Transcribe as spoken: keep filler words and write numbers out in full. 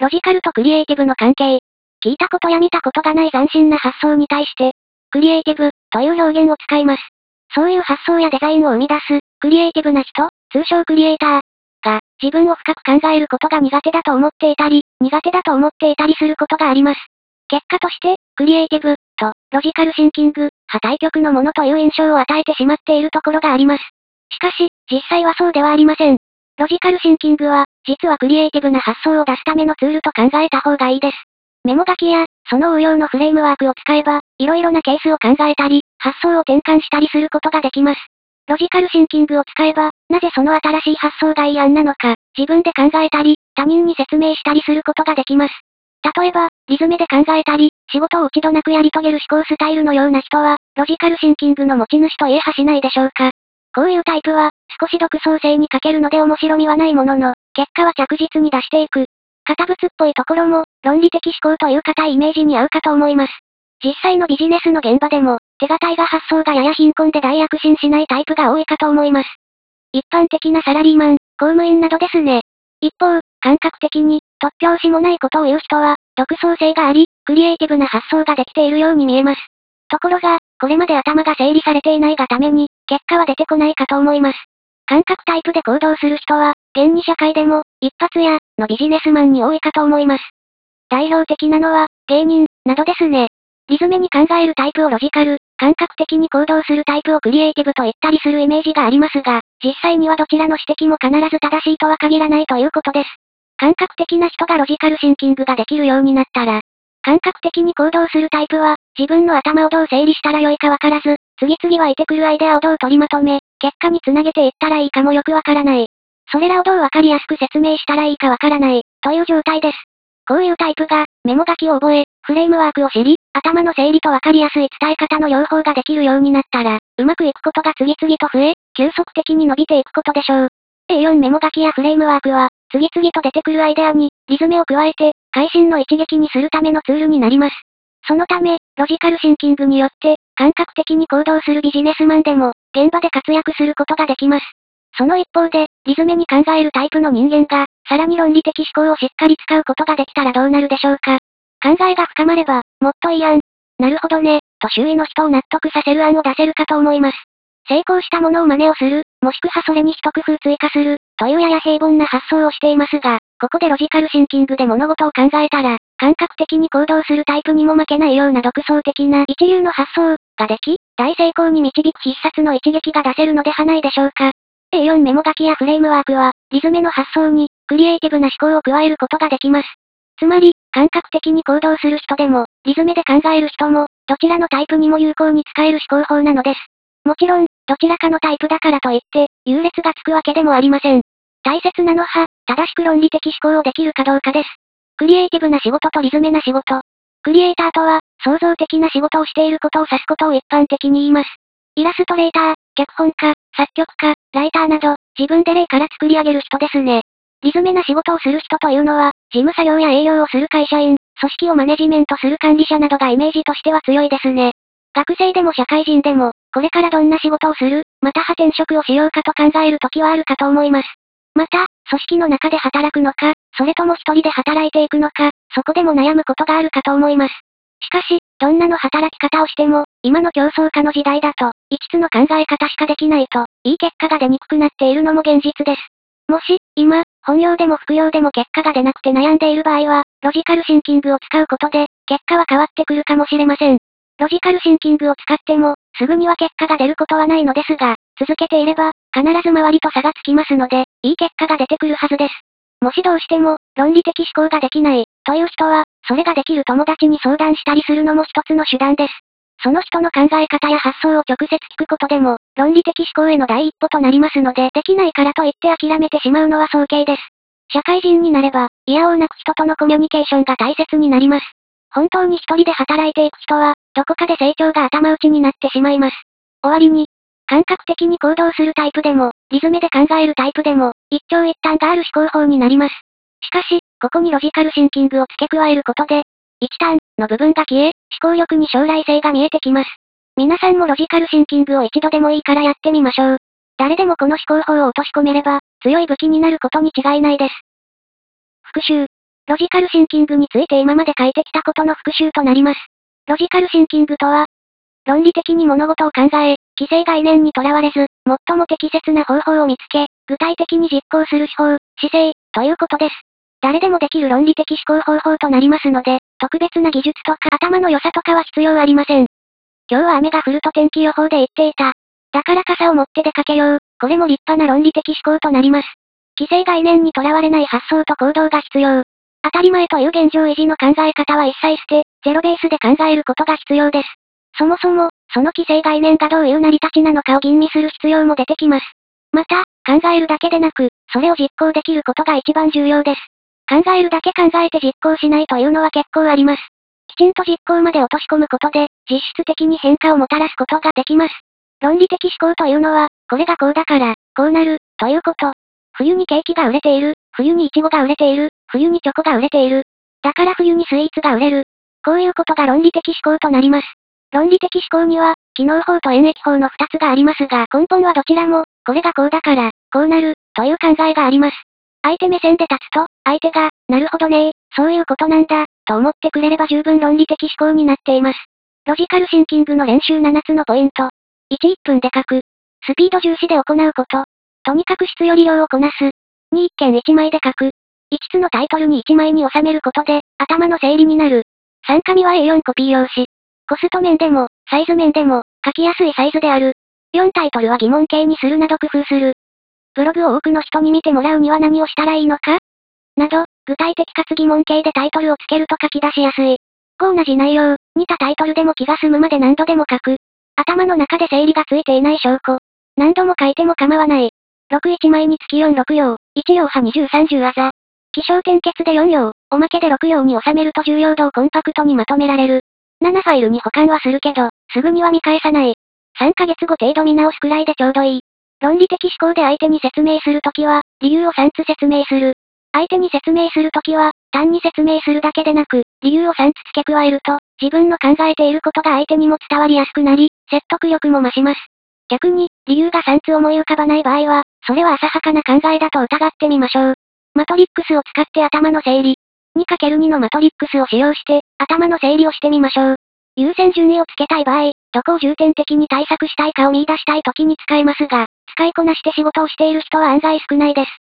ロジカルとクリエイティブの関係。聞いたことや見たことがない斬新な発想に対して、クリエイティブという表現を使います。そういう発想やデザインを生み出す、クリエイティブな人、通称クリエイターが、自分を深く考えることが苦手だと思っていたり、苦手だと思っていたりすることがあります。結果として、クリエイティブとロジカルシンキング、破対極のものという印象を与えてしまっているところがあります。しかし、実際はそうではありません。ロジカルシンキングは、実はクリエイティブな発想を出すためのツールと考えた方がいいです。メモ書きや、その応用のフレームワークを使えば、いろいろなケースを考えたり、発想を転換したりすることができます。ロジカルシンキングを使えば、なぜその新しい発想がいい案なのか、自分で考えたり、他人に説明したりすることができます。例えば、リズムで考えたり、仕事を一度なくやり遂げる思考スタイルのような人は、ロジカルシンキングの持ち主と言えはしないでしょうか。こういうタイプは、少し独創性に欠けるので面白みはないものの、結果は着実に出していく。堅物っぽいところも、論理的思考という固いイメージに合うかと思います。実際のビジネスの現場でも、手堅いが発想がやや貧困で大躍進しないタイプが多いかと思います。一般的なサラリーマン、公務員などですね。一方、感覚的に、突拍子もないことを言う人は、独創性があり、クリエイティブな発想ができているように見えます。ところが、これまで頭が整理されていないがために、結果は出てこないかと思います。感覚タイプで行動する人は、現に社会でも、一発屋のビジネスマンに多いかと思います。代表的なのは、芸人、などですね。リズムに考えるタイプをロジカル、感覚的に行動するタイプをクリエイティブと言ったりするイメージがありますが、実際にはどちらの指摘も必ず正しいとは限らないということです。感覚的な人がロジカルシンキングができるようになったら、感覚的に行動するタイプは、自分の頭をどう整理したらよいかわからず、次々湧いてくるアイデアをどう取りまとめ、結果につなげていったらいいかもよくわからない。それらをどうわかりやすく説明したらいいかわからない、という状態です。こういうタイプが、メモ書きを覚え、フレームワークを知り、頭の整理とわかりやすい伝え方の両方ができるようになったら、うまくいくことが次々と増え、急速的に伸びていくことでしょう。エーよん メモ書きやフレームワークは、次々と出てくるアイデアに、リズムを加えて、会心の一撃にするためのツールになります。そのため、ロジカルシンキングによって、感覚的に行動するビジネスマンでも、現場で活躍することができます。その一方で、リズムに考えるタイプの人間が、さらに論理的思考をしっかり使うことができたらどうなるでしょうか。考えが深まれば、もっといい案。なるほどね、と周囲の人を納得させる案を出せるかと思います。成功したものを真似をする、もしくはそれに一工夫追加する、というやや平凡な発想をしていますが、ここでロジカルシンキングで物事を考えたら、感覚的に行動するタイプにも負けないような独創的な一流の発想ができ、大成功に導く必殺の一撃が出せるのではないでしょうか。エーよん メモ書きやフレームワークは、リズムの発想に、クリエイティブな思考を加えることができます。つまり、感覚的に行動する人でも、リズムで考える人も、どちらのタイプにも有効に使える思考法なのです。もちろん、どちらかのタイプだからといって、優劣がつくわけでもありません。大切なのは、正しく論理的思考をできるかどうかです。クリエイティブな仕事とリズムな仕事。クリエイターとは、創造的な仕事をしていることを指すことを一般的に言います。イラストレーター、脚本家、作曲家、ライターなど、自分で例から作り上げる人ですね。リズムな仕事をする人というのは、事務作業や営業をする会社員、組織をマネジメントする管理者などがイメージとしては強いですね。学生でも社会人でも、これからどんな仕事をする、または転職をしようかと考える時はあるかと思います。また、組織の中で働くのか、それとも一人で働いていくのか、そこでも悩むことがあるかと思います。しかし、どんなの働き方をしても、今の競争化の時代だと、一つの考え方しかできないと、いい結果が出にくくなっているのも現実です。もし、今、本業でも副業でも結果が出なくて悩んでいる場合は、ロジカルシンキングを使うことで、結果は変わってくるかもしれません。ロジカルシンキングを使っても、すぐには結果が出ることはないのですが、続けていれば、必ず周りと差がつきますので、いい結果が出てくるはずです。もしどうしても、論理的思考ができない、という人は、それができる友達に相談したりするのも一つの手段です。その人の考え方や発想を直接聞くことでも、論理的思考への第一歩となりますので、できないからといって諦めてしまうのは早計です。社会人になれば、嫌をなく人とのコミュニケーションが大切になります。本当に一人で働いていく人は、どこかで成長が頭打ちになってしまいます。終わりに、感覚的に行動するタイプでも、リズムで考えるタイプでも、一長一短がある思考法になります。しかし、ここにロジカルシンキングを付け加えることで、一短の部分が消え、思考力に将来性が見えてきます。皆さんもロジカルシンキングを一度でもいいからやってみましょう。誰でもこの思考法を落とし込めれば、強い武器になることに違いないです。復習。 ロジカルシンキングについて今まで書いてきたことの復習となります。ロジカルシンキングとは、論理的に物事を考え、既成概念にとらわれず、最も適切な方法を見つけ、具体的に実行する手法、姿勢、ということです。誰でもできる論理的思考方法となりますので、特別な技術とか頭の良さとかは必要ありません。今日は雨が降ると天気予報で言っていた。だから傘を持って出かけよう。これも立派な論理的思考となります。既成概念にとらわれない発想と行動が必要。当たり前という現状維持の考え方は一切捨て、ゼロベースで考えることが必要です。そもそも、その既成概念がどういう成り立ちなのかを吟味する必要も出てきます。また、考えるだけでなく、それを実行できることが一番重要です。考えるだけ考えて実行しないというのは結構あります。きちんと実行まで落とし込むことで、実質的に変化をもたらすことができます。論理的思考というのは、これがこうだから、こうなる、ということ。冬にケーキが売れている、冬にイチゴが売れている、冬にチョコが売れている。だから冬にスイーツが売れる。こういうことが論理的思考となります。論理的思考には、機能法と演繹法の二つがありますが、根本はどちらも、これがこうだから、こうなる、という考えがあります。相手目線で立つと、相手が、なるほどねー、そういうことなんだ、と思ってくれれば十分論理的思考になっています。ロジカルシンキングの練習ななつのポイント。いち、いっぷんで書く。スピード重視で行うこと。とにかく質より量をこなす。に、一件一枚で書く。いつつのタイトルにいちまいに収めることで、頭の整理になる。さん紙は エーよん コピー用紙。コスト面でも、サイズ面でも、書きやすいサイズである。よんタイトルは疑問形にするなど工夫する。ブログを多くの人に見てもらうには何をしたらいいのかなど、具体的かつ疑問形でタイトルをつけると書き出しやすい。ご同じ内容、似たタイトルでも気が済むまで何度でも書く。頭の中で整理がついていない証拠。何度も書いても構わない。ろくいちまいにつきよん、ろく行。いち行派にじゅう、さんじゅうあざ。起承転結でよん行、おまけでろく行に収めると重要度をコンパクトにまとめられる。ななファイルに保管はするけど、すぐには見返さない。さんかげつご程度見直すくらいでちょうどいい。論理的思考で相手に説明するときは、理由をさんつ説明する。相手に説明するときは、単に説明するだけでなく、理由をさんつ付け加えると、自分の考えていることが相手にも伝わりやすくなり、説得力も増します。逆に、理由がさんつ思い浮かばない場合は、それは浅はかな考えだと疑ってみましょう。マトリックスを使って頭の整理。にかけるに のマトリックスを使用して、頭の整理をしてみましょう。優先順位をつけたい場合、どこを重点的に対策したいかを見出したい時に使えますが、使いこなして仕事をしている人は案外少ないです。